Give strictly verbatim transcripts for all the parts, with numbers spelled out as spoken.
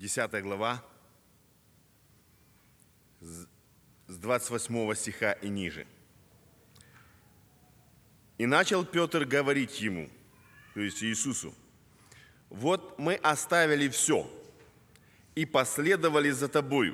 десятая глава, с двадцать восьмого стиха и ниже. «И начал Петр говорить ему, то есть Иисусу: вот мы оставили все и последовали за тобою».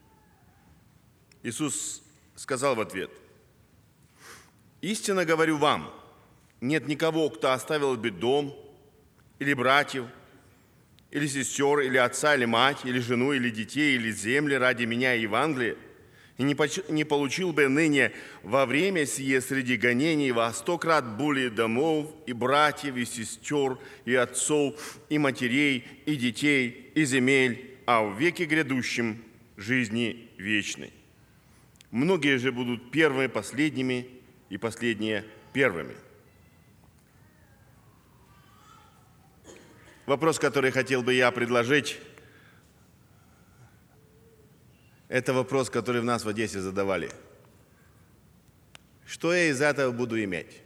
Иисус сказал в ответ: «Истинно говорю вам, нет никого, кто оставил бы дом, или братьев, или сестер, или отца, или мать, или жену, или детей, или земли ради меня и Евангелия, и не получил бы ныне во время сие среди гонений во сто крат более домов, и братьев, и сестер, и отцов, и матерей, и детей, и земель, а в веке грядущем жизни вечной. Многие же будут первыми последними, и последние первыми». Вопрос, который хотел бы я предложить, это вопрос, который в нас в Одессе задавали. Что я из этого буду иметь?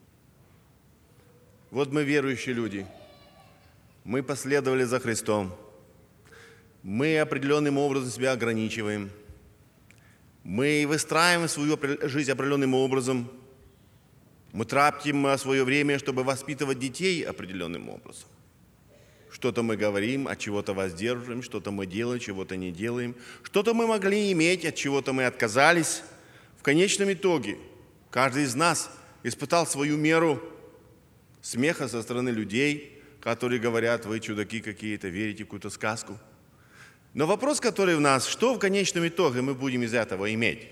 Вот мы верующие люди, мы последовали за Христом, мы определенным образом себя ограничиваем, мы выстраиваем свою жизнь определенным образом, мы тратим свое время, чтобы воспитывать детей определенным образом. Что-то мы говорим, от чего-то воздерживаем, что-то мы делаем, чего-то не делаем. Что-то мы могли иметь, от чего-то мы отказались. В конечном итоге каждый из нас испытал свою меру смеха со стороны людей, которые говорят: вы чудаки какие-то, верите в какую-то сказку. Но вопрос, который в нас: что в конечном итоге мы будем из этого иметь?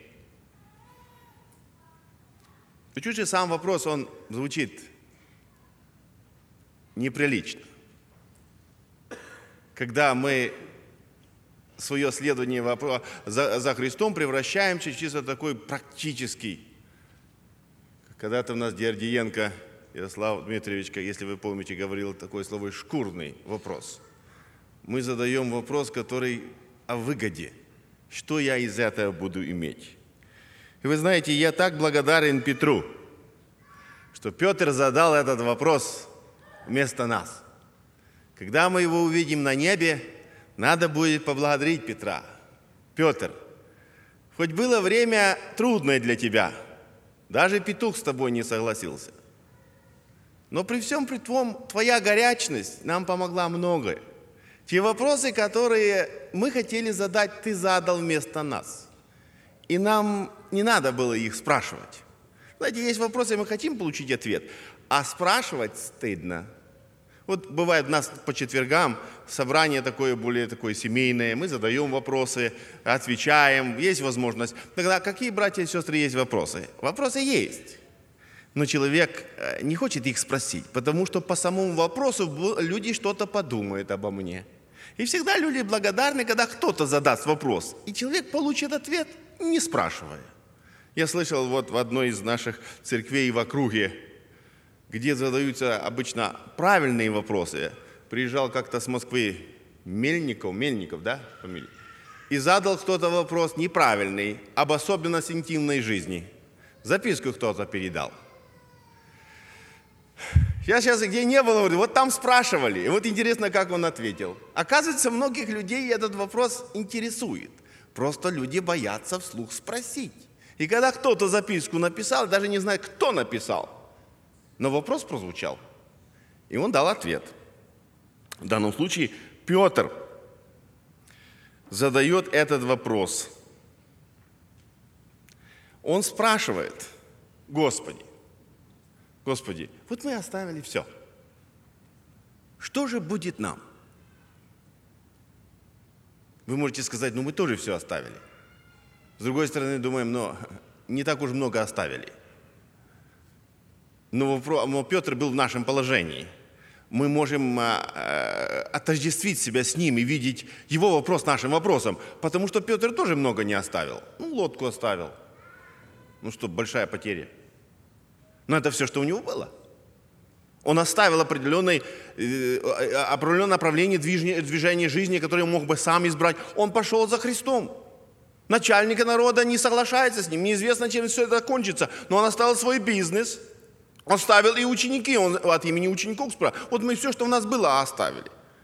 И чуть же сам вопрос, он звучит неприлично. Когда мы свое следование за, за Христом превращаем в чисто такой практический. Когда-то у нас Диардиенко Ярослав Дмитриевич, если вы помните, говорил такое слово «шкурный вопрос». Мы задаем вопрос, который о выгоде. Что я из этого буду иметь? И вы знаете, я так благодарен Петру, что Петр задал этот вопрос вместо нас. Когда мы его увидим на небе, надо будет поблагодарить Петра. Петр, хоть было время трудное для тебя, даже петух с тобой не согласился. Но при всем при том, твоя горячность нам помогла многое. Те вопросы, которые мы хотели задать, ты задал вместо нас. И нам не надо было их спрашивать. Знаете, есть вопросы, мы хотим получить ответ, а спрашивать стыдно. Вот бывает у нас по четвергам собрание такое, более такое семейное, мы задаем вопросы, отвечаем, есть возможность. Тогда какие, братья и сестры, есть вопросы? Вопросы есть, но человек не хочет их спросить, потому что по самому вопросу люди что-то подумают обо мне. И всегда люди благодарны, когда кто-то задаст вопрос, и человек получит ответ, не спрашивая. Я слышал вот в одной из наших церквей в округе, где задаются обычно правильные вопросы. Приезжал как-то с Москвы Мельников, Мельников, да, фамилия? И задал кто-то вопрос неправильный, об особенностях интимной жизни. Записку кто-то передал. Я сейчас где не было, говорю, вот там спрашивали, и вот интересно, как он ответил. Оказывается, многих людей этот вопрос интересует. Просто люди боятся вслух спросить. И когда кто-то записку написал, даже не знает, кто написал, но вопрос прозвучал, и он дал ответ. В данном случае Петр задает этот вопрос. Он спрашивает: Господи, Господи, вот мы оставили все. Что же будет нам? Вы можете сказать: ну мы тоже все оставили. С другой стороны, думаем, но не так уж много оставили. Но Петр был в нашем положении. Мы можем отождествить себя с ним и видеть его вопрос нашим вопросом, потому что Петр тоже много не оставил. Ну, лодку оставил. Ну что, большая потеря. Но это все, что у него было. Он оставил определенное, определенное направление движения жизни, которое он мог бы сам избрать. Он пошел за Христом. Начальника народа не соглашается с ним. Неизвестно, чем все это кончится. Но он оставил свой бизнес. Он оставил и ученики, он от имени учеников спрашивал. Вот мы все, что у нас было, оставили.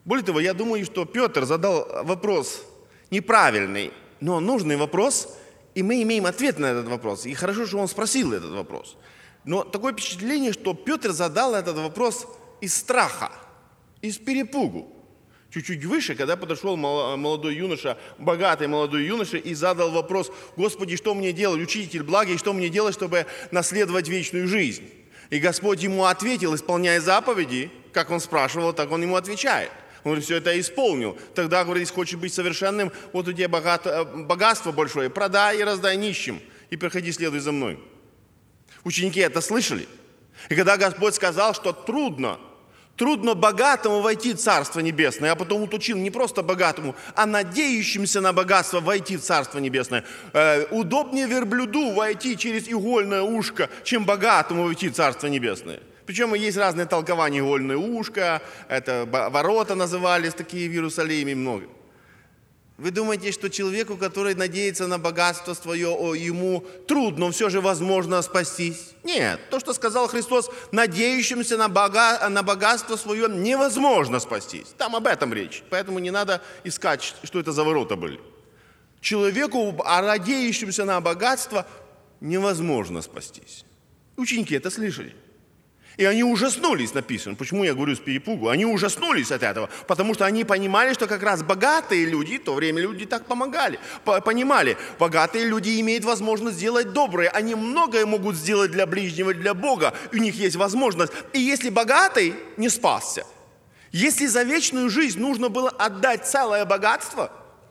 Более того, я думаю, что Петр задал вопрос неправильный, но нужный вопрос, и мы имеем ответ на этот вопрос. И хорошо, что он спросил этот вопрос. Но такое впечатление, что Петр задал этот вопрос из страха, из перепугу. Чуть-чуть выше, когда подошел молодой юноша, богатый молодой юноша, и задал вопрос: «Господи, что мне делать, учитель благий, что мне делать, чтобы наследовать вечную жизнь?» И Господь ему ответил, исполняя заповеди, как он спрашивал, так он ему отвечает. Он говорит: все это я исполнил. Тогда, говорит, если хочешь быть совершенным, вот у тебя богато, богатство большое, продай и раздай нищим, и приходи, следуй за мной. Ученики это слышали. И когда Господь сказал, что трудно, трудно богатому войти в Царство Небесное, а потом уточнил: не просто богатому, а надеющимся на богатство войти в Царство Небесное. Э, удобнее верблюду войти через игольное ушко, чем богатому войти в Царство Небесное. Причем есть разные толкования: игольное ушко, это ворота назывались такие в Иерусалиме, много. Вы думаете, что человеку, который надеется на богатство свое, ему трудно, все же возможно спастись? Нет, то, что сказал Христос, надеющимся на, бога, на богатство свое невозможно спастись. Там об этом речь, поэтому не надо искать, что это за ворота были. Человеку, надеющимся на богатство, невозможно спастись. Ученики это слышали. И они ужаснулись, написано. Почему я говорю с перепугу? Они ужаснулись от этого, потому что они понимали, что как раз богатые люди, в то время люди так помогали, понимали, богатые люди имеют возможность сделать доброе, они многое могут сделать для ближнего, для Бога, у них есть возможность. И если богатый не спасся, если за вечную жизнь нужно было отдать целое богатство,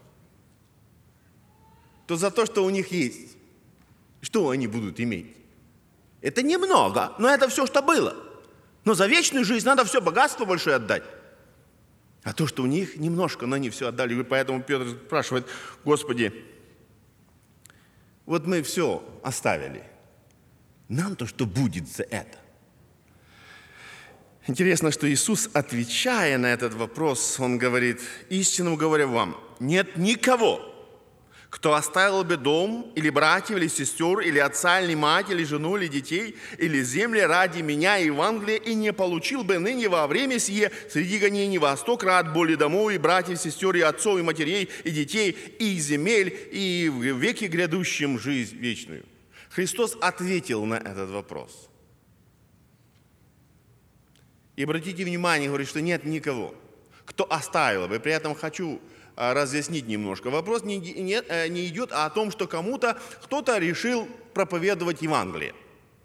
то за то, что у них есть, что они будут иметь? Это немного, но это все, что было. Но за вечную жизнь надо все богатство большое отдать. А то, что у них немножко, но они все отдали. И поэтому Петр спрашивает: Господи, вот мы все оставили. Нам-то что будет за это? Интересно, что Иисус, отвечая на этот вопрос, Он говорит: истинно говорю вам, нет никого, кто оставил бы дом, или братьев, или сестер, или отца, или мать, или жену, или детей, или земли ради меня и Евангелия, и не получил бы ныне во время сие среди гонений во сто крат более домов, и братьев, сестер, и отцов, и матерей, и детей, и земель, и в веке грядущем жизнь вечную. Христос ответил на этот вопрос. И обратите внимание, говорит, что нет никого, кто оставил бы. При этом хочу разъяснить немножко. Вопрос не, не, не идет о том, что кому-то, кто-то решил проповедовать Евангелие.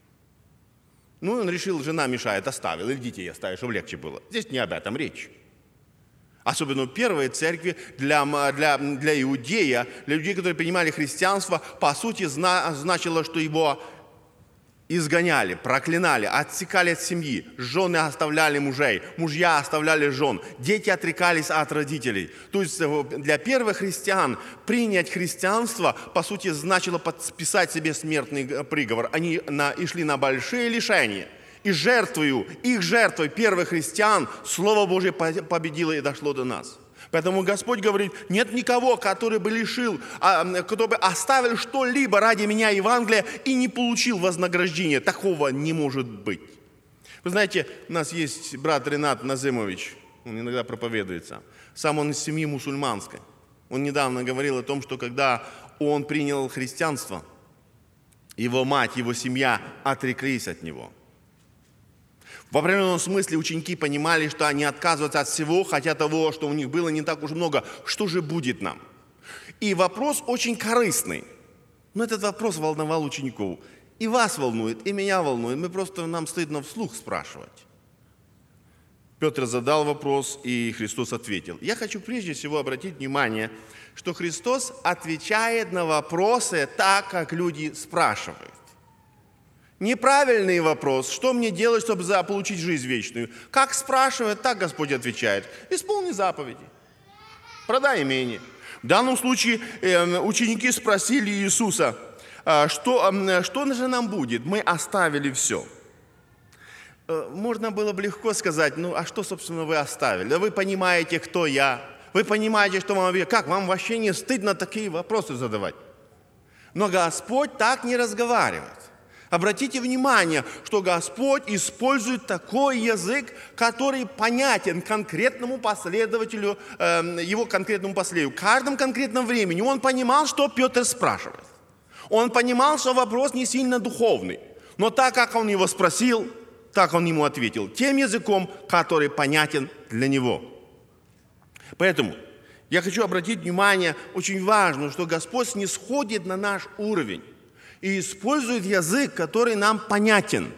Ну, он решил, жена мешает, оставил, или детей оставил, чтобы легче было. Здесь не об этом речь. Особенно в первой церкви для, для, для иудея, для людей, которые принимали христианство, по сути, зна, значило, что его изгоняли, проклинали, отсекали от семьи, жены оставляли мужей, мужья оставляли жен, дети отрекались от родителей. То есть для первых христиан принять христианство, по сути, значило подписать себе смертный приговор. Они на, и шли на большие лишения. И жертвою, их жертвой первых христиан Слово Божие победило и дошло до нас. Поэтому Господь говорит: нет никого, который бы лишил, кто бы оставил что-либо ради меня Евангелия и не получил вознаграждения. Такого не может быть. Вы знаете, у нас есть брат Ренат Назымович, он иногда проповедуется. Сам он из семьи мусульманской. Он недавно говорил о том, что когда он принял христианство, его мать, его семья отреклись от него. В определенном смысле ученики понимали, что они отказываются от всего, хотя того, что у них было не так уж много. Что же будет нам? И вопрос очень корыстный. Но этот вопрос волновал учеников. И вас волнует, и меня волнует. Мы просто, нам стыдно вслух спрашивать. Петр задал вопрос, и Христос ответил. Я хочу прежде всего обратить внимание, что Христос отвечает на вопросы так, как люди спрашивают. Неправильный вопрос: что мне делать, чтобы получить жизнь вечную? Как спрашивает, так Господь отвечает: исполни заповеди, продай имение. В данном случае ученики спросили Иисуса: что, что же нам будет? Мы оставили все. Можно было бы легко сказать: ну а что, собственно, вы оставили? Да вы понимаете, кто я. Вы понимаете, что вам... Как, вам вообще не стыдно такие вопросы задавать? Но Господь так не разговаривает. Обратите внимание, что Господь использует такой язык, который понятен конкретному последователю, э, его конкретному последователю. В каждом конкретном времени он понимал, что Петр спрашивает. Он понимал, что вопрос не сильно духовный. Но так как он его спросил, так он ему ответил. Тем языком, который понятен для него. Поэтому я хочу обратить внимание, очень важно, что Господь снисходит на наш уровень и использует язык, который нам понятен.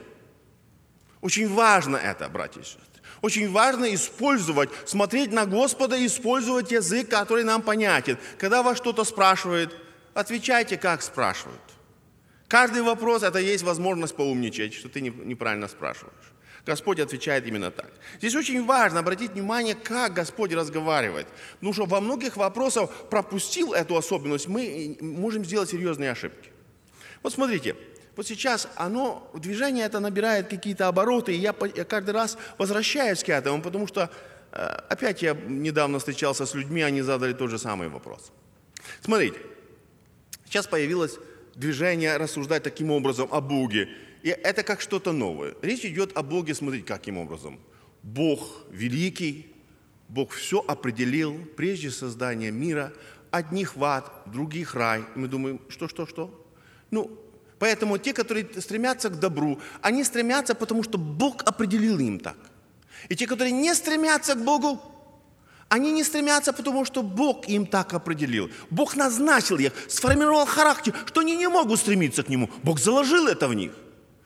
Очень важно это, братья и сестры. Очень важно использовать, смотреть на Господа и использовать язык, который нам понятен. Когда вас что-то спрашивают, отвечайте, как спрашивают. Каждый вопрос – это есть возможность поумничать, что ты неправильно спрашиваешь. Господь отвечает именно так. Здесь очень важно обратить внимание, как Господь разговаривает. Потому что во многих вопросах, пропустил эту особенность, мы можем сделать серьезные ошибки. Вот смотрите, вот сейчас оно, движение это набирает какие-то обороты, и я, я каждый раз возвращаюсь к этому, потому что опять я недавно встречался с людьми, они задали тот же самый вопрос. Смотрите, сейчас появилось движение рассуждать таким образом о Боге, и это как что-то новое. Речь идет о Боге, смотрите, каким образом. Бог великий, Бог все определил прежде создания мира, одних в ад, других рай. И мы думаем, что, что, что? Ну, поэтому те, которые стремятся к добру, они стремятся, потому что Бог определил им так. И те, которые не стремятся к Богу, они не стремятся, потому что Бог им так определил. Бог назначил их, сформировал характер, что они не могут стремиться к Нему. Бог заложил это в них.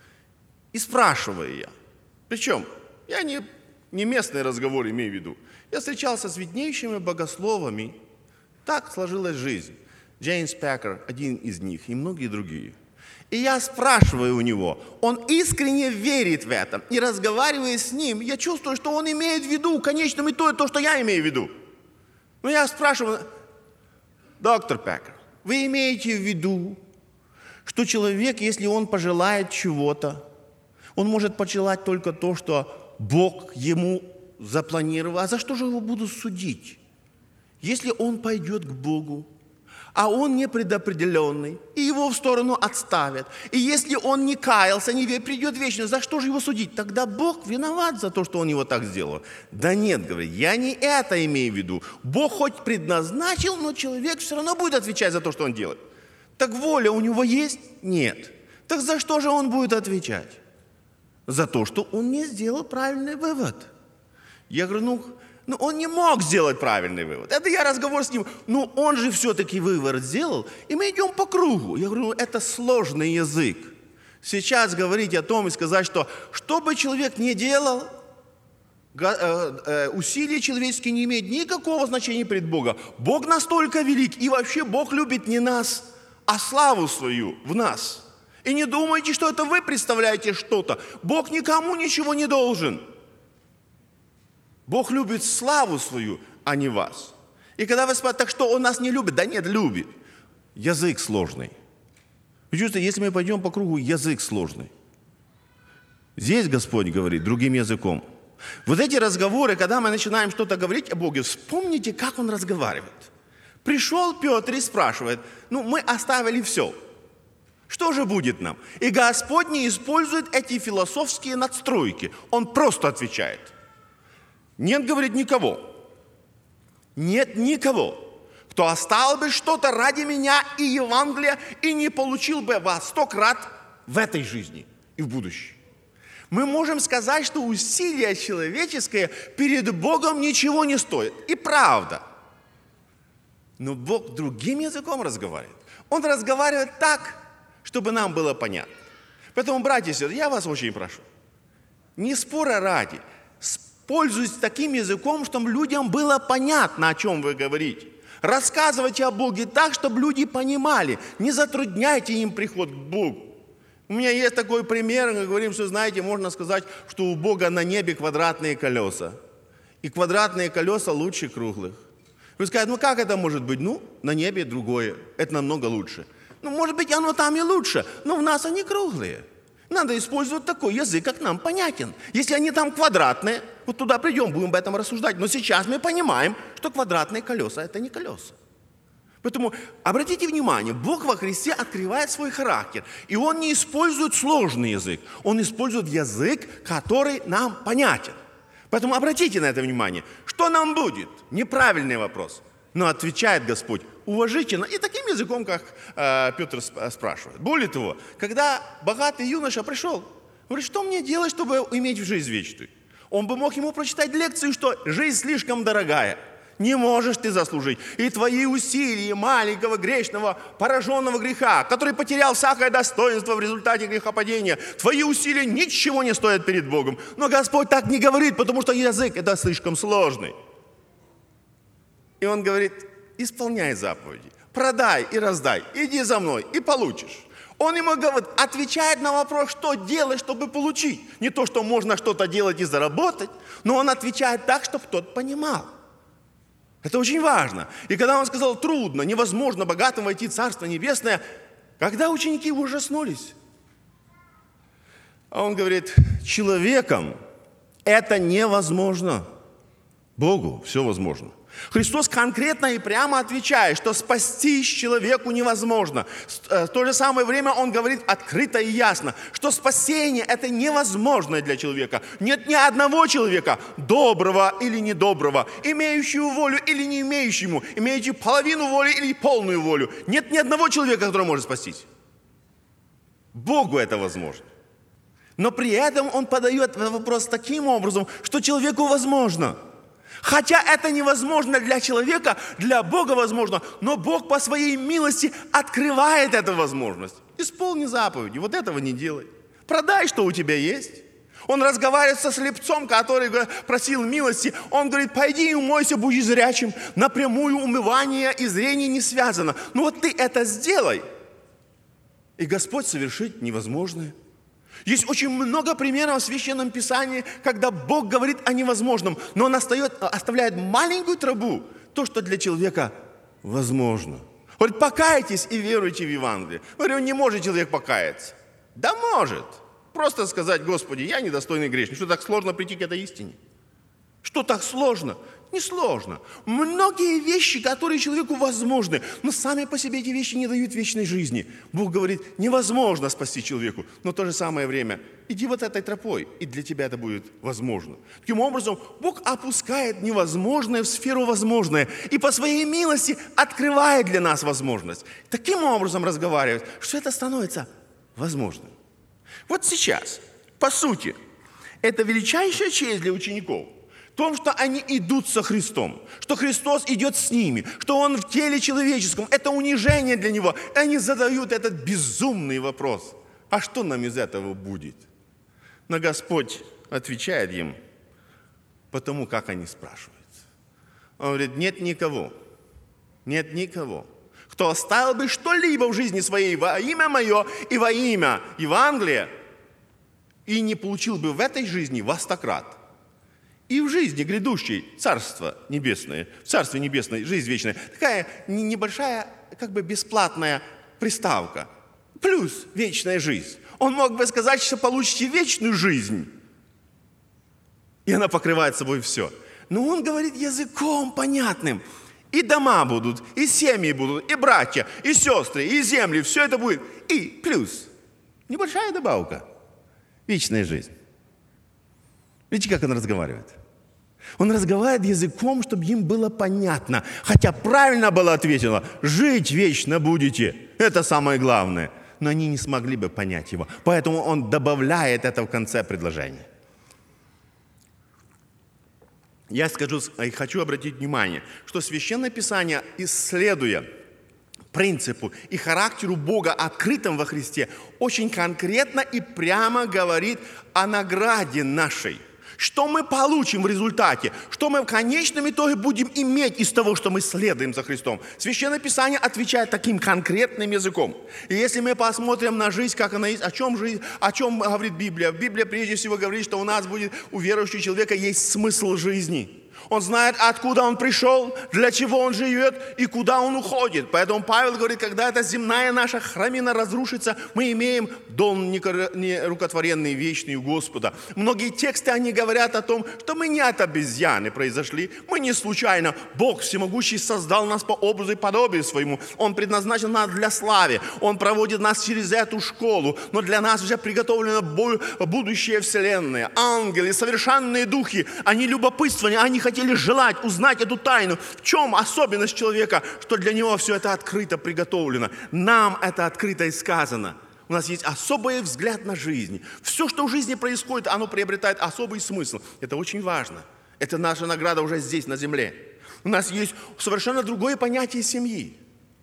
И спрашиваю я. Причем, я не, не местный разговор имею в виду. Я встречался с виднейшими богословами. Так сложилась жизнь. Джеймс Пекер, один из них, и многие другие. И я спрашиваю у него, он искренне верит в это. И разговаривая с ним, я чувствую, что он имеет в виду в конечном итоге то, что я имею в виду. Но я спрашиваю, доктор Пекер, вы имеете в виду, что человек, если он пожелает чего-то, он может пожелать только то, что Бог ему запланировал. А за что же его будут судить? Если он пойдет к Богу, а он не предопределенный, и его в сторону отставят. И если он не каялся, не придет вечно, за что же его судить? Тогда Бог виноват за то, что он его так сделал. Да нет, говорит, я не это имею в виду. Бог хоть предназначил, но человек все равно будет отвечать за то, что он делает. Так воля у него есть? Нет. Так за что же он будет отвечать? За то, что он не сделал правильный вывод. Я говорю, ну... Но он не мог сделать правильный вывод. Это я разговор с ним. Ну, он же все-таки вывод сделал, и мы идем по кругу. Я говорю, ну, это сложный язык. Сейчас говорить о том и сказать, что что бы человек ни делал, усилия человеческие не имеют никакого значения пред Богом. Бог настолько велик, и вообще Бог любит не нас, а славу свою в нас. И не думайте, что это вы представляете что-то. Бог никому ничего не должен. Бог любит славу свою, а не вас. И когда вы спрашиваете, так что он нас не любит? Да нет, любит. Язык сложный. Вы чувствуете, если мы пойдем по кругу, язык сложный. Здесь Господь говорит другим языком. Вот эти разговоры, когда мы начинаем что-то говорить о Боге, вспомните, как Он разговаривает. Пришел Петр и спрашивает, ну мы оставили все. Что же будет нам? И Господь не использует эти философские надстройки. Он просто отвечает. Нет, говорит, никого. Нет никого, кто оставил бы что-то ради меня и Евангелия и не получил бы во сто крат в этой жизни и в будущем. Мы можем сказать, что усилие человеческое перед Богом ничего не стоит. И правда. Но Бог другим языком разговаривает. Он разговаривает так, чтобы нам было понятно. Поэтому, братья и сестры, я вас очень прошу, не спора ради, пользуйтесь таким языком, чтобы людям было понятно, о чем вы говорите. Рассказывайте о Боге так, чтобы люди понимали. Не затрудняйте им приход к Богу. У меня есть такой пример, мы говорим, что, знаете, можно сказать, что у Бога на небе квадратные колеса. И квадратные колеса лучше круглых. Вы скажете, ну как это может быть? Ну, на небе другое, это намного лучше. Ну, может быть, оно там и лучше, но у нас они круглые. Надо использовать такой язык, как нам понятен. Если они там квадратные, вот туда придем, будем об этом рассуждать. Но сейчас мы понимаем, что квадратные колеса – это не колеса. Поэтому обратите внимание, Бог во Христе открывает свой характер. И Он не использует сложный язык. Он использует язык, который нам понятен. Поэтому обратите на это внимание. Что нам будет? Неправильный вопрос. Но отвечает Господь уважительно и таким языком, как э, Петр спрашивает. Более того, когда богатый юноша пришел, говорит, что мне делать, чтобы иметь жизнь вечную? Он бы мог ему прочитать лекцию, что жизнь слишком дорогая. Не можешь ты заслужить. И твои усилия маленького грешного, пораженного греха, который потерял всякое достоинство в результате грехопадения, твои усилия ничего не стоят перед Богом. Но Господь так не говорит, потому что язык это слишком сложный. И Он говорит, исполняй заповеди, продай и раздай, иди за мной и получишь. Он ему говорит, отвечает на вопрос, что делать, чтобы получить. Не то, что можно что-то делать и заработать, но он отвечает так, чтобы тот понимал. Это очень важно. И когда он сказал, трудно, невозможно богатым войти в Царство Небесное, когда ученики ужаснулись? А он говорит, человеком это невозможно. Богу все возможно. Христос конкретно и прямо отвечает, что спастись человеку невозможно. В то же самое время Он говорит открыто и ясно, что спасение – это невозможно для человека. Нет ни одного человека, доброго или недоброго, имеющего волю или не имеющему, имеющего половину воли или полную волю. Нет ни одного человека, который может спастись. Богу это возможно. Но при этом Он подает вопрос таким образом, что человеку возможно. Хотя это невозможно для человека, для Бога возможно, но Бог по своей милости открывает эту возможность. Исполни заповеди, вот этого не делай. Продай, что у тебя есть. Он разговаривает со слепцом, который просил милости. Он говорит, пойди и умойся, будь зрячим. Напрямую умывание и зрение не связано. Ну вот ты это сделай. И Господь совершит невозможное. Есть очень много примеров в Священном Писании, когда Бог говорит о невозможном, но Он оставляет, оставляет маленькую тропу, то, что для человека возможно. Говорит, покайтесь и веруйте в Евангелие. Говорю, не может человек покаяться. Да может. Просто сказать, Господи, я недостойный грешник. Что так сложно прийти к этой истине? Что так сложно? Не сложно. Многие вещи, которые человеку возможны, но сами по себе эти вещи не дают вечной жизни. Бог говорит, невозможно спасти человеку, но в то же самое время иди вот этой тропой, и для тебя это будет возможно. Таким образом, Бог опускает невозможное в сферу возможное и по своей милости открывает для нас возможность. Таким образом разговаривает, что это становится возможным. Вот сейчас, по сути, это величайшая честь для учеников. В том, что они идут со Христом, что Христос идет с ними, что Он в теле человеческом. Это унижение для Него. И они задают этот безумный вопрос. А что нам из этого будет? Но Господь отвечает им потому, как они спрашивают. Он говорит, нет никого, нет никого, кто оставил бы что-либо в жизни своей во имя Мое и во имя Евангелия, и не получил бы в этой жизни во сто крат. И в жизни грядущей Царство Небесное, в Царстве Небесное, жизнь вечная, такая небольшая, как бы бесплатная приставка, плюс вечная жизнь. Он мог бы сказать, что получите вечную жизнь, и она покрывает собой все. Но он говорит языком понятным. И дома будут, и семьи будут, и братья, и сестры, и земли, все это будет. И плюс небольшая добавка, вечная жизнь. Видите, как он разговаривает? Он разговаривает языком, чтобы им было понятно. Хотя правильно было ответено, жить вечно будете. Это самое главное. Но они не смогли бы понять его. Поэтому он добавляет это в конце предложения. Я скажу, и хочу обратить внимание, что Священное Писание, исследуя принципу и характеру Бога, открытым во Христе, очень конкретно и прямо говорит о награде нашей. Что мы получим в результате? Что мы в конечном итоге будем иметь из того, что мы следуем за Христом? Священное Писание отвечает таким конкретным языком. И если мы посмотрим на жизнь, как она есть, о чем жизнь, о чем говорит Библия? Библия прежде всего говорит, что у нас будет, у верующего человека есть смысл жизни. Он знает, откуда он пришел, для чего он живет и куда он уходит. Поэтому Павел говорит, когда эта земная наша храмина разрушится, мы имеем дом нерукотворенный, вечный у Господа. Многие тексты, они говорят о том, что мы не от обезьяны произошли, мы не случайно. Бог Всемогущий создал нас по образу и подобию своему. Он предназначил нас для славы. Он проводит нас через эту школу. Но для нас уже приготовлено будущее вселенная. Ангелы, совершенные духи, они любопытствовали, они хотели желать узнать эту тайну. В чем особенность человека, что для него все это открыто приготовлено. Нам это открыто и сказано. У нас есть особый взгляд на жизнь. Все, что в жизни происходит, оно приобретает особый смысл. Это очень важно. Это наша награда уже здесь, на земле. У нас есть совершенно другое понятие семьи.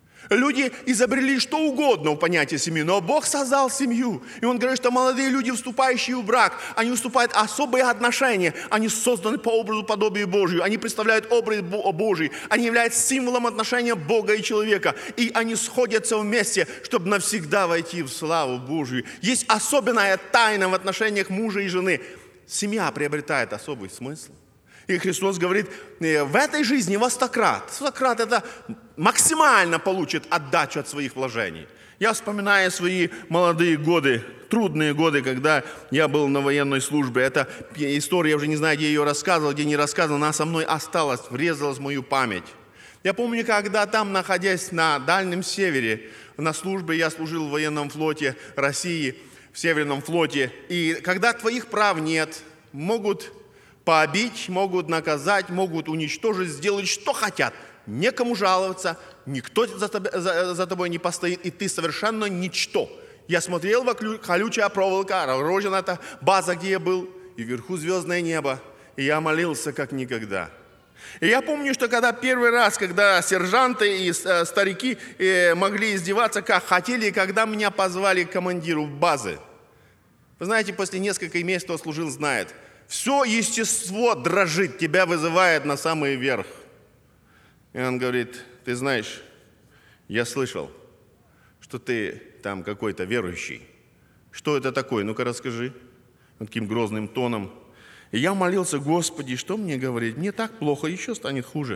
Люди изобрели что угодно в понятии семьи, но Бог создал семью. И Он говорит, что молодые люди, вступающие в брак, они вступают в особые отношения. Они созданы по образу подобию Божию. Они представляют образ Божий. Они являются символом отношения Бога и человека. И они сходятся вместе, чтобы навсегда войти в славу Божию. Есть особенная тайна в отношениях мужа и жены. Семья приобретает особый смысл. И Христос говорит, в этой жизни во стократ. Стократ это максимально получит отдачу от своих вложений. Я вспоминаю свои молодые годы, трудные годы, когда я был на военной службе. Эта история, я уже не знаю, где ее рассказывал, где не рассказывал, она со мной осталась, врезалась в мою память. Я помню, когда там, находясь на Дальнем Севере, на службе, я служил в военном флоте России, в Северном флоте. И когда твоих прав нет, могут побить, могут наказать, могут уничтожить, сделать, что хотят. Некому жаловаться, никто за, тобой, за, за тобой не постоит, и ты совершенно ничто. Я смотрел вокруг, колючая проволока, огорожена эта база, где я был, и вверху звездное небо, и я молился как никогда. И я помню, что когда первый раз, когда сержанты и старики могли издеваться, как хотели, когда меня позвали к командиру базы. Вы знаете, после нескольких месяцев, кто служил, знает, все естество дрожит, тебя вызывает на самый верх. И он говорит, ты знаешь, я слышал, что ты там какой-то верующий. Что это такое? Ну-ка расскажи. Он таким грозным тоном. И я молился, Господи, что мне говорить? Мне так плохо, еще станет хуже.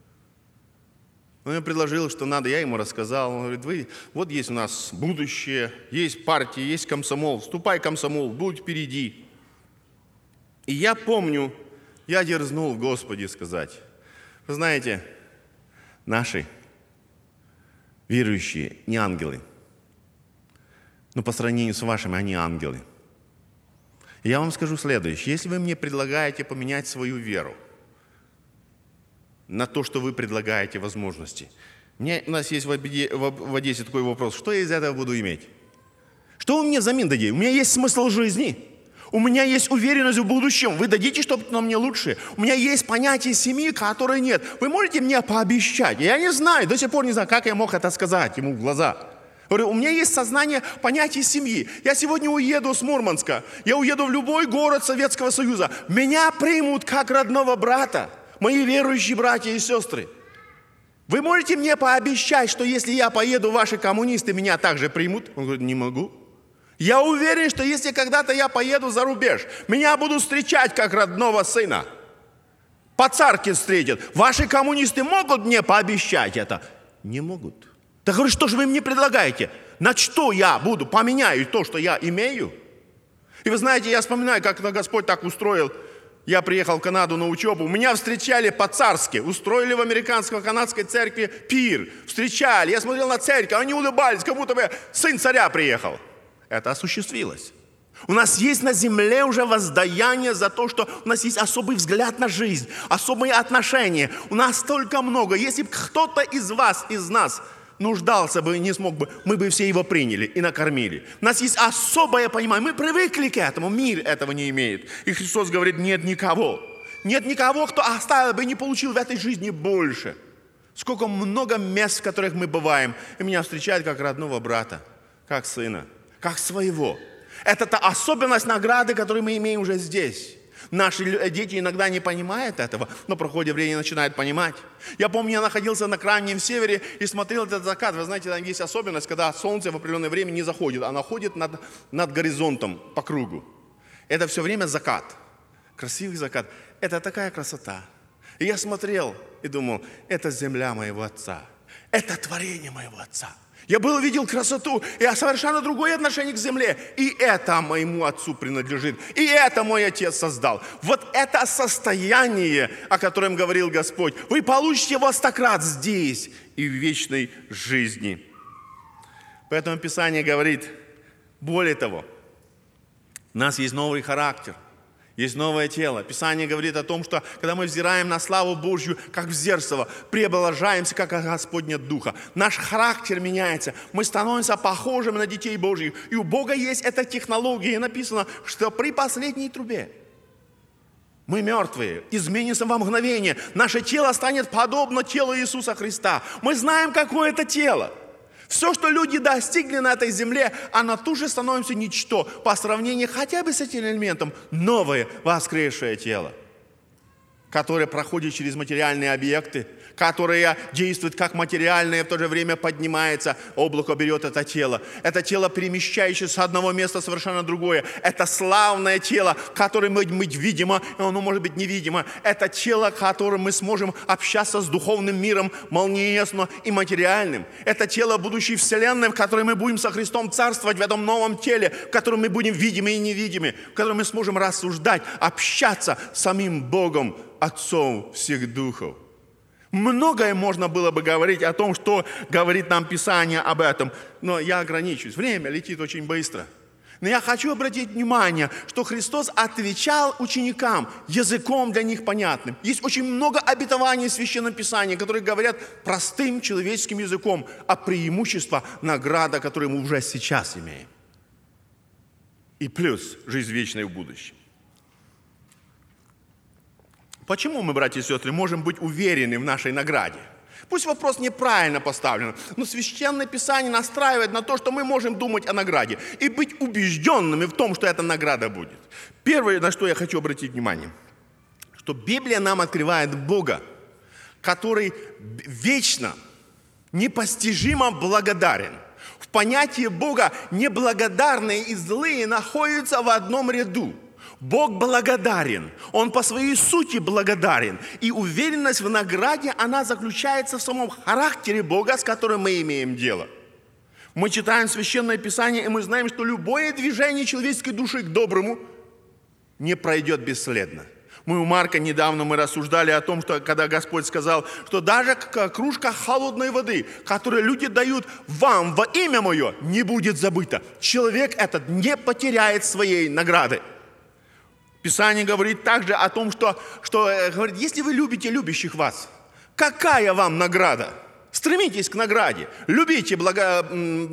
Он мне предложил, что надо, я ему рассказал. Он говорит, вы, вот есть у нас будущее, есть партия, есть комсомол. Вступай в комсомол, будь впереди. И я помню, я дерзнул Господи сказать, вы знаете, наши верующие не ангелы, но по сравнению с вашими они ангелы. И я вам скажу следующее, если вы мне предлагаете поменять свою веру на то, что вы предлагаете возможности, мне, у нас есть в, обеде, в Одессе такой вопрос, что я из этого буду иметь? Что вы мне взамен дадите? У меня есть смысл жизни. У меня есть уверенность в будущем. Вы дадите что-то на мне лучшее. У меня есть понятие семьи, которой нет. Вы можете мне пообещать? Я не знаю, до сих пор не знаю, как я мог это сказать ему в глаза. Говорю, у меня есть сознание понятия семьи. Я сегодня уеду с Мурманска. Я уеду в любой город Советского Союза. Меня примут как родного брата. Мои верующие братья и сестры. Вы можете мне пообещать, что если я поеду, ваши коммунисты меня также примут? Он говорит, не могу. Я уверен, что если когда-то я поеду за рубеж, меня будут встречать как родного сына. По-царски встретят. Ваши коммунисты могут мне пообещать это? Не могут. Так говорю, что же вы мне предлагаете? На что я буду? Поменяю то, что я имею? И вы знаете, я вспоминаю, как Господь так устроил. Я приехал в Канаду на учебу. Меня встречали по-царски. Устроили в американско-канадской церкви пир. Встречали. Я смотрел на церковь. Они улыбались, как будто бы сын царя приехал. Это осуществилось. У нас есть на земле уже воздаяние за то, что у нас есть особый взгляд на жизнь, особые отношения. У нас столько много. Если бы кто-то из вас, из нас нуждался бы, не смог бы, мы бы все его приняли и накормили. У нас есть особое понимание. Мы привыкли к этому. Мир этого не имеет. И Христос говорит, нет никого. Нет никого, кто оставил бы и не получил в этой жизни больше. Сколько много мест, в которых мы бываем. И меня встречают как родного брата, как сына. Как своего. Это та особенность награды, которую мы имеем уже здесь. Наши дети иногда не понимают этого, но по проходе времени начинают понимать. Я помню, я находился на Крайнем Севере и смотрел этот закат. Вы знаете, там есть особенность, когда солнце в определенное время не заходит, оно ходит над, над горизонтом по кругу. Это все время закат. Красивый закат. Это такая красота. И я смотрел и думал, это земля моего отца, это творение моего отца. Я был, видел красоту, я совершенно другое отношение к земле. И это моему отцу принадлежит. И это мой отец создал. Вот это состояние, о котором говорил Господь, вы получите во сто крат здесь и в вечной жизни. Поэтому Писание говорит, более того, у нас есть новый характер. Есть новое тело. Писание говорит о том, что когда мы взираем на славу Божью, как в зеркало, преображаемся, как от Господня Духа. Наш характер меняется. Мы становимся похожими на детей Божьих. И у Бога есть эта технология. И написано, что при последней трубе мы мертвые, изменимся во мгновение. Наше тело станет подобно телу Иисуса Христа. Мы знаем, какое это тело. Все, что люди достигли на этой земле, оно тут же становится ничто по сравнению хотя бы с этим элементом. Новое воскресшее тело, которое проходит через материальные объекты, которое действует как материальное, в то же время поднимается, облако берет это тело. Это тело, перемещающееся с одного места совершенно другое. Это славное тело, которое может быть видимо, и оно может быть невидимо. Это тело, которым мы сможем общаться с духовным миром молниеносно и материальным. Это тело будущей вселенной, в которой мы будем со Христом царствовать в этом новом теле, в котором мы будем видимы и невидимы, в котором мы сможем рассуждать, общаться с самим Богом, Отцом всех духов. Многое можно было бы говорить о том, что говорит нам Писание об этом, но я ограничусь. Время летит очень быстро. Но я хочу обратить внимание, что Христос отвечал ученикам языком для них понятным. Есть очень много обетований в Священном Писании, которые говорят простым человеческим языком о преимуществе награды, которую мы уже сейчас имеем. И плюс жизнь вечная в будущем. Почему мы, братья и сестры, можем быть уверены в нашей награде? Пусть вопрос неправильно поставлен, но Священное Писание настраивает на то, что мы можем думать о награде и быть убежденными в том, что эта награда будет. Первое, на что я хочу обратить внимание, что Библия нам открывает Бога, который вечно, непостижимо благодарен. В понятии Бога неблагодарные и злые находятся в одном ряду. Бог благодарен, Он по своей сути благодарен. И уверенность в награде, она заключается в самом характере Бога, с которым мы имеем дело. Мы читаем Священное Писание, и мы знаем, что любое движение человеческой души к доброму не пройдет бесследно. Мы у Марка недавно мы рассуждали о том, что когда Господь сказал, что даже кружка холодной воды, которую люди дают вам во имя Мое, не будет забыта. Человек этот не потеряет своей награды. Писание говорит также о том, что, что говорит, если вы любите любящих вас, какая вам награда? Стремитесь к награде. Любите, благо,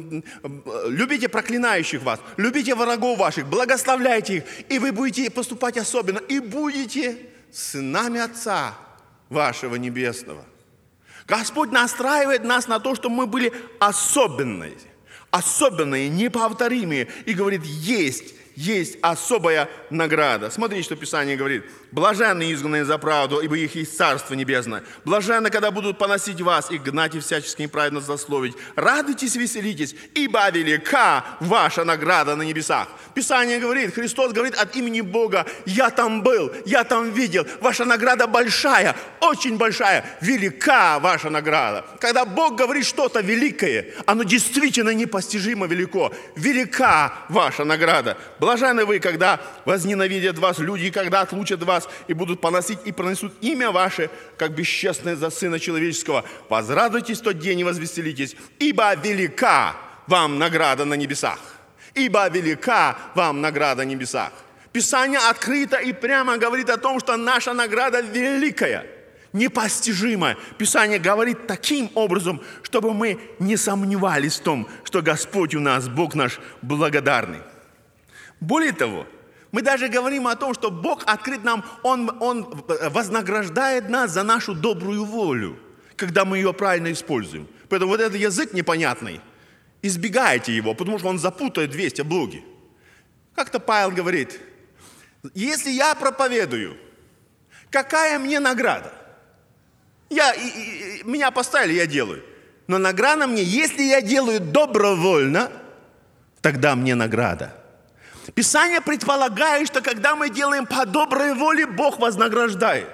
любите проклинающих вас, любите врагов ваших, благословляйте их, и вы будете поступать особенно, и будете сынами Отца вашего Небесного. Господь настраивает нас на то, что мы были особенные, особенные, неповторимые, и говорит, есть. Есть особая награда. Смотрите, что Писание говорит. Блаженны изгнанные за правду, ибо их есть Царство Небесное. Блаженны, когда будут поносить вас и гнать и всячески неправедно злословить. Радуйтесь, веселитесь, ибо велика ваша награда на небесах. Писание говорит, Христос говорит от имени Бога, я там был, я там видел. Ваша награда большая, очень большая, велика ваша награда. Когда Бог говорит что-то великое, оно действительно непостижимо велико. Велика ваша награда. Блаженны вы, когда возненавидят вас люди, когда отлучат вас и будут поносить и пронесут имя ваше, как бесчестное за Сына Человеческого. Возрадуйтесь в тот день и возвеселитесь, ибо велика вам награда на небесах. Ибо велика вам награда на небесах. Писание открыто и прямо говорит о том, что наша награда великая, непостижимая. Писание говорит таким образом, чтобы мы не сомневались в том, что Господь у нас, Бог наш, благодарный. Более того, мы даже говорим о том, что Бог открыт нам, Он, Он вознаграждает нас за нашу добрую волю, когда мы ее правильно используем. Поэтому вот этот язык непонятный, избегайте его, потому что он запутает весть о Боге. Как-то Павел говорит, если я проповедую, какая мне награда? Я, и, и, меня поставили, я делаю. Но награда мне, если я делаю добровольно, тогда мне награда. Писание предполагает, что когда мы делаем по доброй воле, Бог вознаграждает.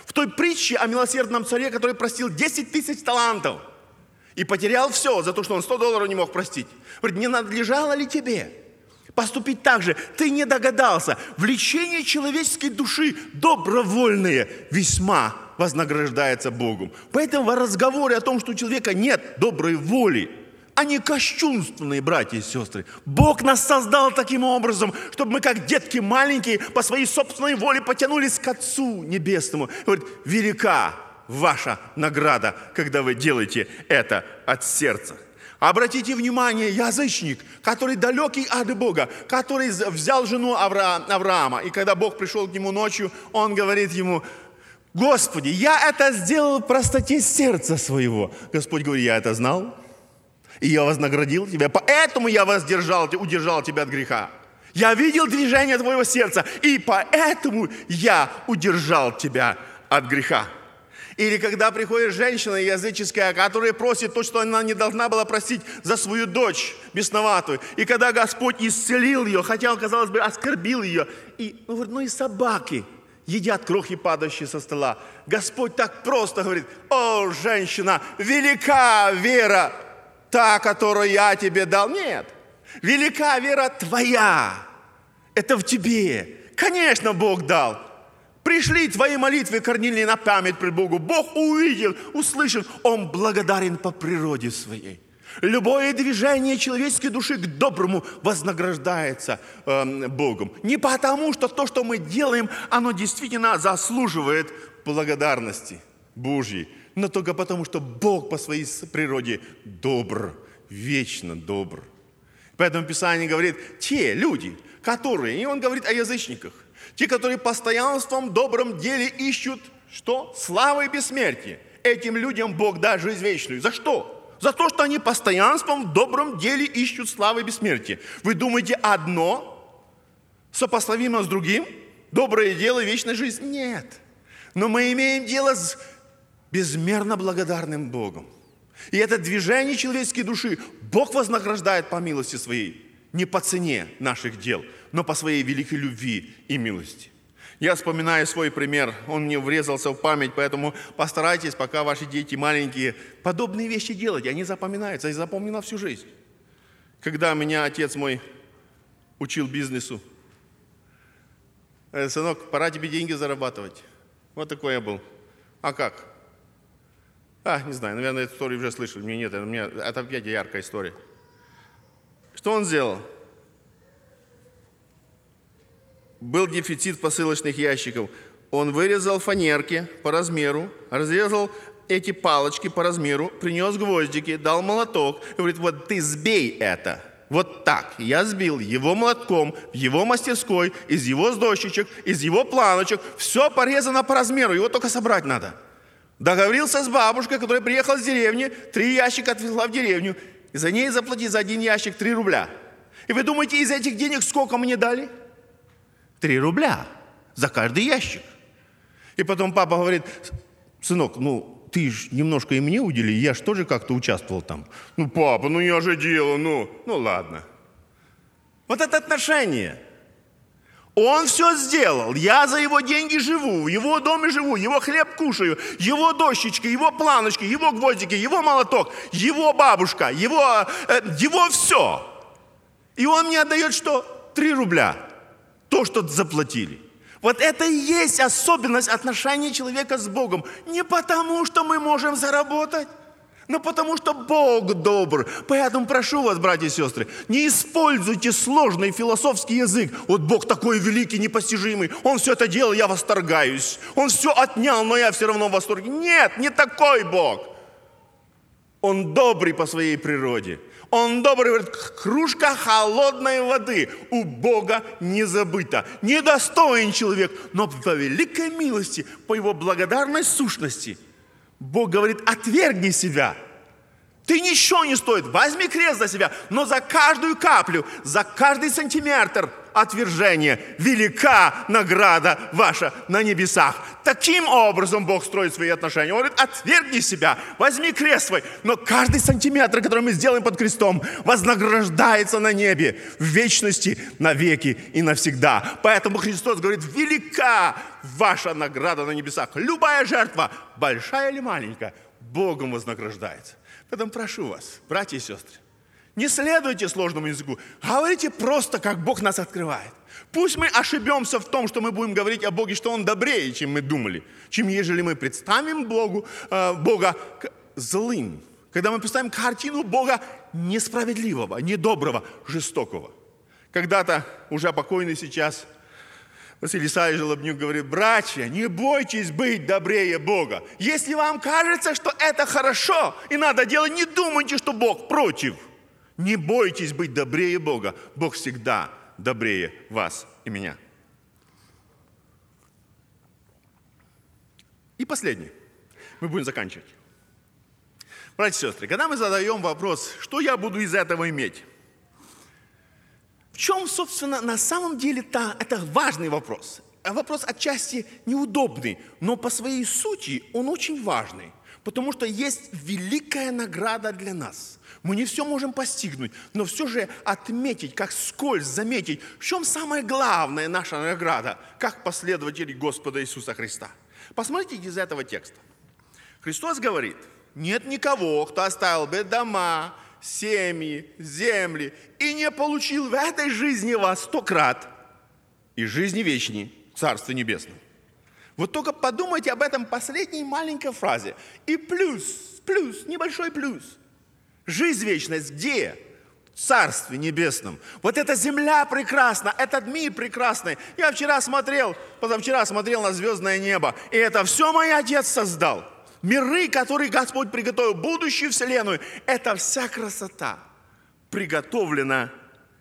В той притче о милосердном царе, который простил десять тысяч талантов и потерял все за то, что он сто долларов не мог простить. Говорит, не надлежало ли тебе поступить так же? Ты не догадался. Влечение человеческой души добровольное весьма вознаграждается Богом. Поэтому в разговоре о том, что у человека нет доброй воли, они кощунственные, братья и сестры. Бог нас создал таким образом, чтобы мы, как детки маленькие, по своей собственной воле потянулись к Отцу Небесному. Говорит, велика ваша награда, когда вы делаете это от сердца. Обратите внимание, язычник, который далекий от Бога, который взял жену Авра... Авраама, и когда Бог пришел к нему ночью, он говорит ему, Господи, я это сделал в простоте сердца своего. Господь говорит, я это знал. И я вознаградил тебя, поэтому я воздержал, удержал тебя от греха. Я видел движение твоего сердца, и поэтому я удержал тебя от греха. Или когда приходит женщина языческая, которая просит то, что она не должна была просить за свою дочь бесноватую. И когда Господь исцелил ее, хотя он, казалось бы, оскорбил ее, и, ну, говорит, ну и собаки едят крохи, падающие со стола. Господь так просто говорит, о, женщина, велика вера, та, которую я тебе дал. Нет. Велика вера твоя. Это в тебе. Конечно, Бог дал. Пришли твои молитвы, Корнилий, на память пред Богу. Бог увидел, услышал. Он благодарен по природе своей. Любое движение человеческой души к доброму вознаграждается э, Богом. Не потому, что то, что мы делаем, оно действительно заслуживает благодарности Божьей, но только потому, что Бог по своей природе добр, вечно добр. Поэтому Писание говорит, те люди, которые, и он говорит о язычниках, те, которые постоянством в добром деле ищут, что? Славы и бессмертие. Этим людям Бог даст жизнь вечную. За что? За то, что они постоянством в добром деле ищут славы и бессмертие. Вы думаете, одно сопоставимо с другим? Доброе дело и вечная жизнь? Нет. Но мы имеем дело с безмерно благодарным Богом. И это движение человеческой души Бог вознаграждает по милости своей, не по цене наших дел, но по своей великой любви и милости. Я вспоминаю свой пример, он мне врезался в память, поэтому постарайтесь, пока ваши дети маленькие, подобные вещи делать, они запоминаются, и запомню на всю жизнь. Когда меня отец мой учил бизнесу, сынок, пора тебе деньги зарабатывать. Вот такой я был. А как? А, не знаю, наверное, эту историю уже слышали. Мне нет, это, мне, это опять яркая история. Что он сделал? Был дефицит посылочных ящиков. Он вырезал фанерки по размеру, разрезал эти палочки по размеру, принес гвоздики, дал молоток. И говорит, вот ты сбей это. Вот так. Я сбил его молотком в его мастерской, из его дощечек, из его планочек. Все порезано по размеру, его только собрать надо. Договорился с бабушкой, которая приехала с деревни, три ящика отвезла в деревню. И за ней заплати за один ящик три рубля. И вы думаете, из этих денег сколько мне дали? Три рубля за каждый ящик. И потом папа говорит, сынок, ну ты ж немножко и мне удели, я ж тоже как-то участвовал там. Ну, папа, ну я же делал, ну, ну ладно. Вот это отношение. Он все сделал, я за его деньги живу, в его доме живу, его хлеб кушаю, его дощечки, его планочки, его гвоздики, его молоток, его бабушка, его, э, его все. И он мне отдает что? Три рубля. То, что заплатили. Вот это и есть особенность отношения человека с Богом. Не потому, что мы можем заработать, но потому, что Бог добр. Поэтому прошу вас, братья и сестры, не используйте сложный философский язык. Вот Бог такой великий, непостижимый. Он все это делал, я восторгаюсь. Он все отнял, но я все равно в восторге. Нет, не такой Бог. Он добрый по своей природе. Он добрый, говорит, кружка холодной воды у Бога не забыта. Недостоин человек, но по великой милости, по его благодарной сущности, Бог говорит, отвергни себя. Ты ничего не стоит, возьми крест за себя, но за каждую каплю, за каждый сантиметр отвержение, велика награда ваша на небесах. Таким образом Бог строит свои отношения. Он говорит, отвергни себя, возьми крест свой. Но каждый сантиметр, который мы сделаем под крестом, вознаграждается на небе, в вечности, навеки и навсегда. Поэтому Христос говорит, велика ваша награда на небесах. Любая жертва, большая или маленькая, Богом вознаграждается. Поэтому прошу вас, братья и сестры, не следуйте сложному языку, говорите просто, как Бог нас открывает. Пусть мы ошибемся в том, что мы будем говорить о Боге, что Он добрее, чем мы думали, чем ежели мы представим Богу, э, Бога злым. Когда мы представим картину Бога несправедливого, недоброго, жестокого. Когда-то, уже покойный сейчас, Василий Исаевич Желобнюк говорит, братья, не бойтесь быть добрее Бога. Если вам кажется, что это хорошо и надо делать, не думайте, что Бог против. Не бойтесь быть добрее Бога. Бог всегда добрее вас и меня. И последнее. Мы будем заканчивать. Братья и сестры, когда мы задаем вопрос, что я буду из этого иметь? В чем, собственно, на самом деле -то, это важный вопрос. Вопрос отчасти неудобный, но по своей сути он очень важный. Потому что есть великая награда для нас. Мы не все можем постигнуть, но все же отметить, как скользь заметить, в чем самая главная наша награда, как последователи Господа Иисуса Христа. Посмотрите из этого текста. Христос говорит, нет никого, кто оставил бы дома, семьи, земли и не получил в этой жизни во сто крат и жизни вечней в Царстве Небесном. Вот только подумайте об этом последней маленькой фразе. И плюс, плюс, небольшой плюс. Жизнь вечность где? В Царстве Небесном. Вот эта земля прекрасна, этот мир прекрасный. Я вчера смотрел, позавчера смотрел на звездное небо. И это все мой Отец создал. Миры, которые Господь приготовил, будущую вселенную. Это вся красота приготовлена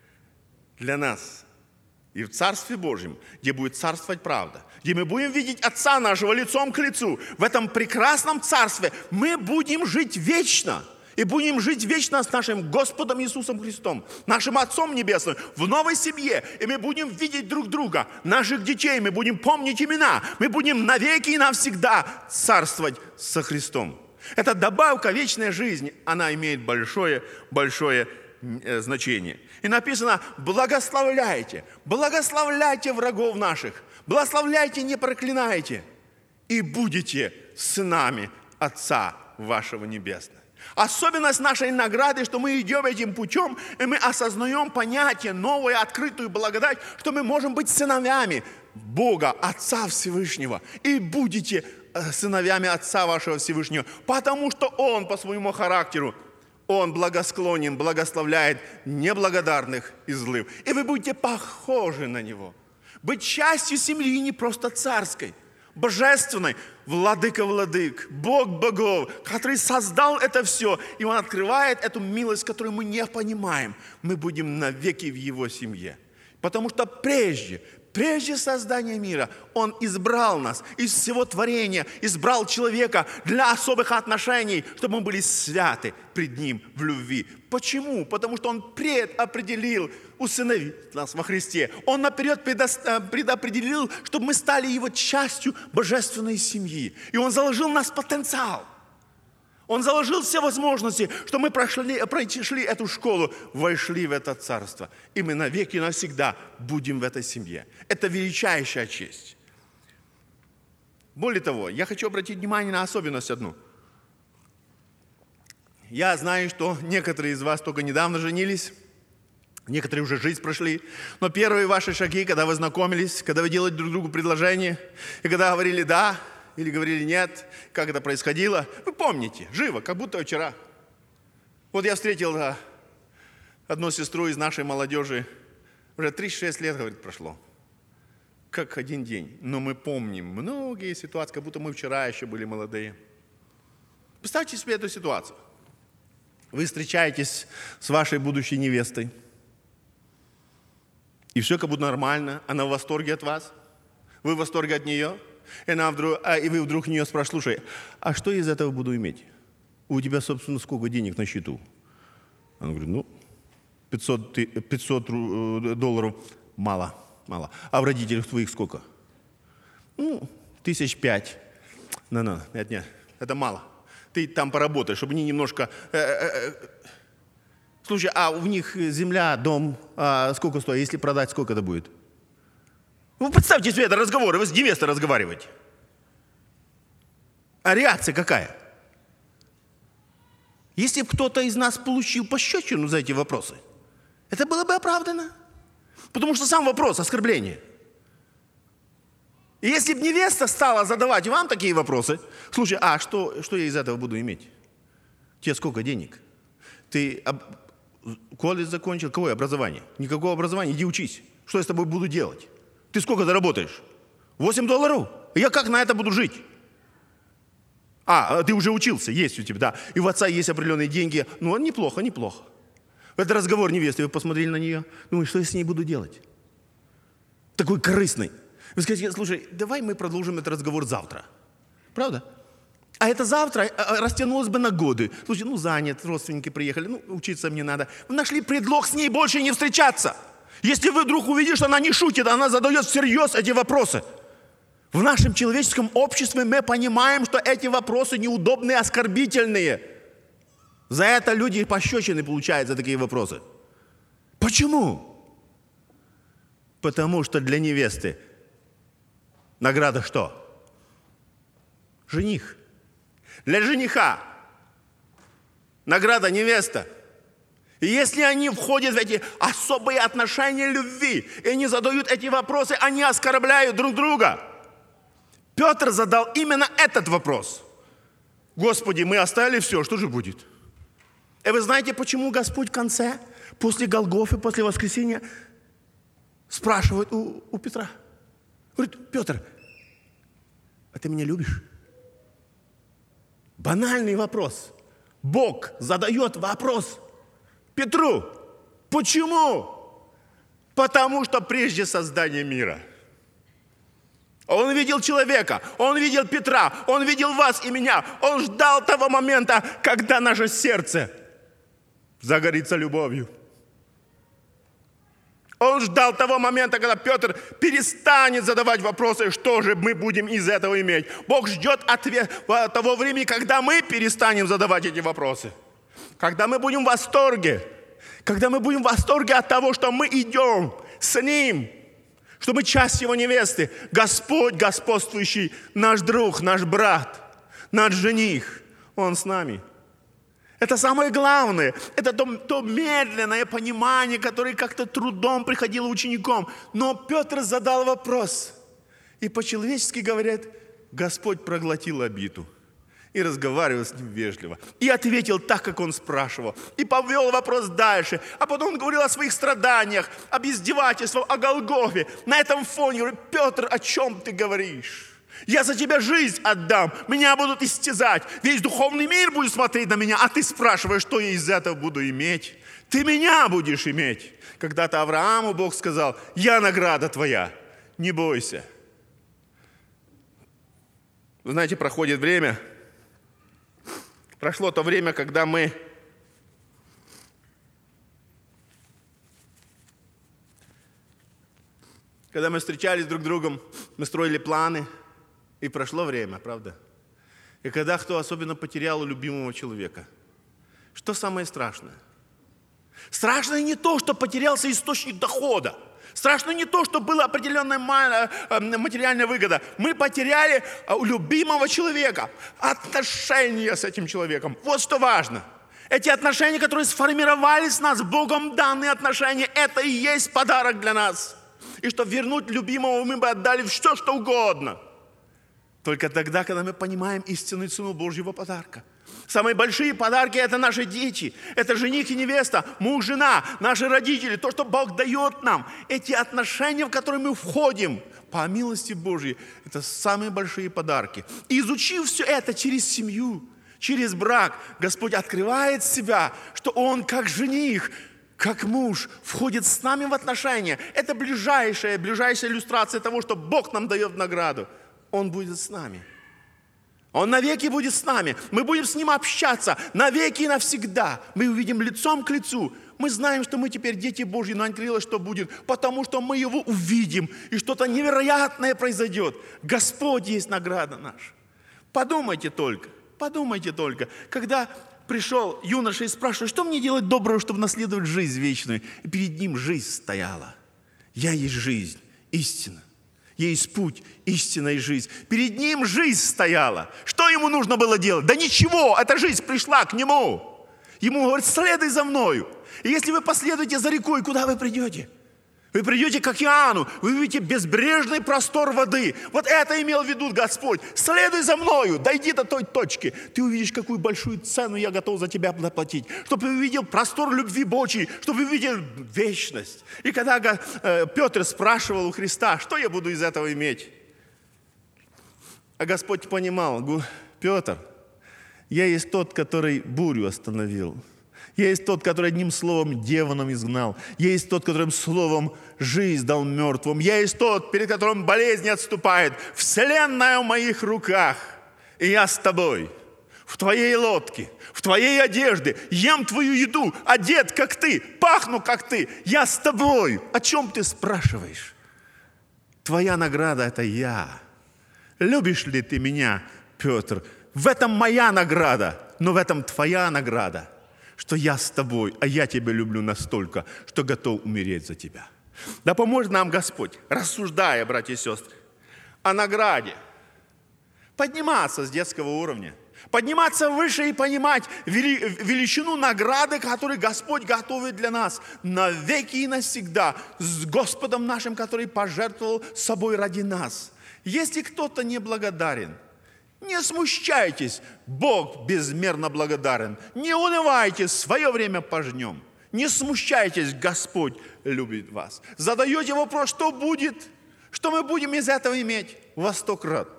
для нас. И в Царстве Божьем, где будет царствовать правда, где мы будем видеть Отца нашего лицом к лицу, в этом прекрасном Царстве мы будем жить вечно. И будем жить вечно с нашим Господом Иисусом Христом, нашим Отцом Небесным, в новой семье. И мы будем видеть друг друга, наших детей, мы будем помнить имена. Мы будем навеки и навсегда царствовать со Христом. Эта добавка вечной жизни, она имеет большое, большое значение. И написано, благословляйте, благословляйте врагов наших, благословляйте, не проклинайте, и будете сынами Отца вашего Небесного. Особенность нашей награды, что мы идем этим путем, и мы осознаем понятие, новую открытую благодать, что мы можем быть сыновьями Бога, Отца Всевышнего, и будете сыновьями Отца вашего Всевышнего, потому что Он по своему характеру, Он благосклонен, благословляет неблагодарных и злых. И вы будете похожи на Него. Быть частью семьи не просто царской, божественной, владыка владык, Бог богов, который создал это все. И Он открывает эту милость, которую мы не понимаем. Мы будем навеки в Его семье. Потому что прежде, прежде создания мира Он избрал нас из всего творения, избрал человека для особых отношений, чтобы мы были святы пред Ним в любви. Почему? Потому что Он предопределил усыновить нас во Христе. Он наперед предопределил, чтобы мы стали Его частью божественной семьи. И Он заложил в нас потенциал. Он заложил все возможности, что мы прошли, прошли эту школу, вошли в это царство. И мы навеки и навсегда будем в этой семье. Это величайшая честь. Более того, я хочу обратить внимание на особенность одну. Я знаю, что некоторые из вас только недавно женились, некоторые уже жизнь прошли, но первые ваши шаги, когда вы знакомились, когда вы делали друг другу предложение, и когда говорили «да», или говорили «нет», как это происходило, вы помните, живо, как будто вчера. Вот я встретил одну сестру из нашей молодежи, уже тридцать шесть лет, говорит, прошло, как один день. Но мы помним многие ситуации, как будто мы вчера еще были молодые. Представьте себе эту ситуацию. Вы встречаетесь с вашей будущей невестой, и все как будто нормально, она в восторге от вас, вы в восторге от нее. И, она вдруг, а, и вы вдруг у нее спрашиваете, слушай, а что из этого буду иметь? У тебя, собственно, сколько денег на счету? Она говорит, ну, пятьсот долларов. Мало, мало. А в родителях твоих сколько? Ну, тысяч пять. Ну-ну, нет, нет, это мало. Ты там поработай, чтобы они немножко... Слушай, а у них земля, дом, а сколько стоит? Если продать, сколько это будет? Ну, представьте себе, это разговоры, вы с невестой разговариваете. А реакция какая? Если бы кто-то из нас получил пощечину за эти вопросы, это было бы оправдано. Потому что сам вопрос – оскорбление. И если бы невеста стала задавать вам такие вопросы, слушай, а что, что я из этого буду иметь? Тебе сколько денег? Ты об... колледж закончил, какое образование? Никакого образования, иди учись. Что я с тобой буду делать? Ты сколько заработаешь? восемь долларов? Я как на это буду жить? А, ты уже учился, есть у тебя, да. И у отца есть определенные деньги. Ну, неплохо, неплохо. Это разговор невесты, вы посмотрели на нее. Ну, что я с ней буду делать? Такой корыстный. Вы скажете, слушай, давай мы продолжим этот разговор завтра. Правда? А это завтра растянулось бы на годы. Слушай, ну занят, родственники приехали, ну учиться мне надо. Вы нашли предлог с ней больше не встречаться. Если вы вдруг увидите, что она не шутит, она задает всерьез эти вопросы. В нашем человеческом обществе мы понимаем, что эти вопросы неудобные, оскорбительные. За это люди пощечины получают за такие вопросы. Почему? Потому что для невесты награда что? Жених. Для жениха награда невеста. И если они входят в эти особые отношения любви, и они задают эти вопросы, они оскорбляют друг друга. Петр задал именно этот вопрос. Господи, мы оставили все, что же будет? И вы знаете, почему Господь в конце, после Голгофы, после воскресения, спрашивает у, у Петра? Говорит, Петр, а ты меня любишь? Банальный вопрос. Бог задает вопрос Петру. Почему? Потому что прежде создания мира Он видел человека, Он видел Петра, Он видел вас и меня. Он ждал того момента, когда наше сердце загорится любовью. Он ждал того момента, когда Петр перестанет задавать вопросы, что же мы будем из этого иметь. Бог ждет ответ того времени, когда мы перестанем задавать эти вопросы. Когда мы будем в восторге. Когда мы будем в восторге от того, что мы идем с Ним. Что мы часть Его невесты. Господь господствующий, наш друг, наш брат, наш жених. Он с нами. Это самое главное. Это то, то медленное понимание, которое как-то трудом приходило ученикам. Но Петр задал вопрос. И по-человечески говорят, Господь проглотил обиду. И разговаривал с ним вежливо. И ответил так, как он спрашивал. И повел вопрос дальше. А потом он говорил о своих страданиях, об издевательствах, о Голгофе. На этом фоне говорит, Петр, о чем ты говоришь? Я за тебя жизнь отдам, меня будут истязать. Весь духовный мир будет смотреть на меня, а ты спрашиваешь, что я из этого буду иметь. Ты меня будешь иметь. Когда-то Аврааму Бог сказал, я награда твоя, не бойся. Вы знаете, проходит время. Прошло то время, когда мы когда мы встречались друг с другом, мы строили планы. И прошло время, правда? И когда кто особенно потерял любимого человека, что самое страшное? Страшно не то, что потерялся источник дохода. Страшно не то, что была определенная материальная выгода. Мы потеряли любимого человека, отношения с этим человеком. Вот что важно. Эти отношения, которые сформировались с нас, Богом данные отношения, это и есть подарок для нас. И чтобы вернуть любимого, мы бы отдали все, что угодно. Только тогда, когда мы понимаем истинную цену Божьего подарка. Самые большие подарки – это наши дети, это жених и невеста, муж, жена, наши родители, то, что Бог дает нам. Эти отношения, в которые мы входим, по милости Божьей, это самые большие подарки. И изучив все это через семью, через брак, Господь открывает себя, что Он как жених, как муж, входит с нами в отношения. Это ближайшая, ближайшая иллюстрация того, что Бог нам дает награду. Он будет с нами. Он навеки будет с нами. Мы будем с Ним общаться навеки и навсегда. Мы увидим лицом к лицу. Мы знаем, что мы теперь дети Божьи, но ангелило, что будет, потому что мы его увидим, и что-то невероятное произойдет. Господь есть награда наша. Подумайте только, подумайте только, когда пришел юноша и спрашивает, что мне делать доброго, чтобы наследовать жизнь вечную? И перед ним жизнь стояла. Я есть жизнь, истина. Есть путь, истина и жизнь. Перед ним жизнь стояла. Что ему нужно было делать? Да ничего, эта жизнь пришла к нему. Ему говорят, следуй за мною. И если вы последуете за рекой, куда вы придете? Вы придете к океану, вы увидите безбрежный простор воды. Вот это имел в виду Господь. Следуй за мною, дойди до той точки. Ты увидишь, какую большую цену я готов за тебя заплатить. Чтобы ты увидел простор любви Божьей, чтобы ты увидел вечность. И когда э, Петр спрашивал у Христа, что я буду из этого иметь? А Господь понимал, Петр, я есть тот, который бурю остановил. Я есть тот, который одним словом демоном изгнал. Я есть тот, которым словом жизнь дал мертвым. Я есть тот, перед которым болезнь не отступает. Вселенная в моих руках. И я с тобой. В твоей лодке, в твоей одежде. Ем твою еду, одет, как ты. Пахну, как ты. Я с тобой. О чем ты спрашиваешь? Твоя награда – это я. Любишь ли ты меня, Петр? В этом моя награда, но в этом твоя награда. Что я с тобой, а я тебя люблю настолько, что готов умереть за тебя. Да поможет нам Господь, рассуждая, братья и сестры, о награде. Подниматься с детского уровня, подниматься выше и понимать величину награды, которую Господь готовит для нас навеки и навсегда, с Господом нашим, который пожертвовал собой ради нас. Если кто-то не благодарен, не смущайтесь, Бог безмерно благодарен. Не унывайте, свое время пожнем. Не смущайтесь, Господь любит вас. Задаете вопрос, что будет? Что мы будем из этого иметь? Во сто крат.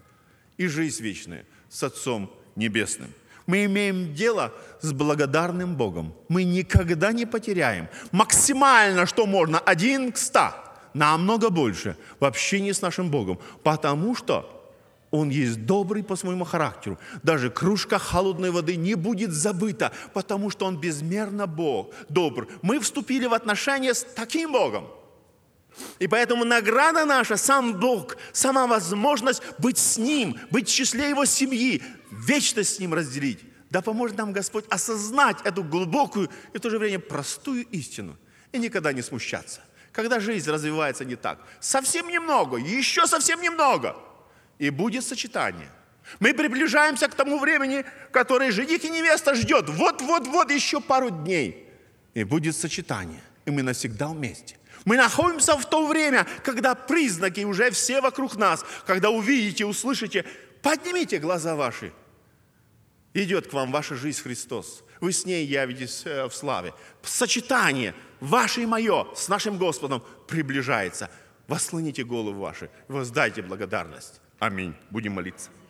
И жизнь вечная с Отцом Небесным. Мы имеем дело с благодарным Богом. Мы никогда не потеряем. Максимально, что можно, один к ста. Намного больше в общении с нашим Богом. Потому что Он есть добрый по своему характеру. Даже кружка холодной воды не будет забыта, потому что Он безмерно Бог, добр. Мы вступили в отношения с таким Богом. И поэтому награда наша, сам Бог, сама возможность быть с Ним, быть в числе Его семьи, вечность с Ним разделить. Да поможет нам Господь осознать эту глубокую и в то же время простую истину и никогда не смущаться. Когда жизнь развивается не так, совсем немного, еще совсем немного, и будет сочетание. Мы приближаемся к тому времени, которое жених и невеста ждет. Вот-вот-вот еще пару дней. И будет сочетание. И мы навсегда вместе. Мы находимся в то время, когда признаки уже все вокруг нас. Когда увидите, услышите, поднимите глаза ваши. Идет к вам ваша жизнь Христос. Вы с ней явитесь в славе. Сочетание ваше и мое с нашим Господом приближается. Восслоните головы ваши, воздайте благодарность. Аминь. Будем молиться.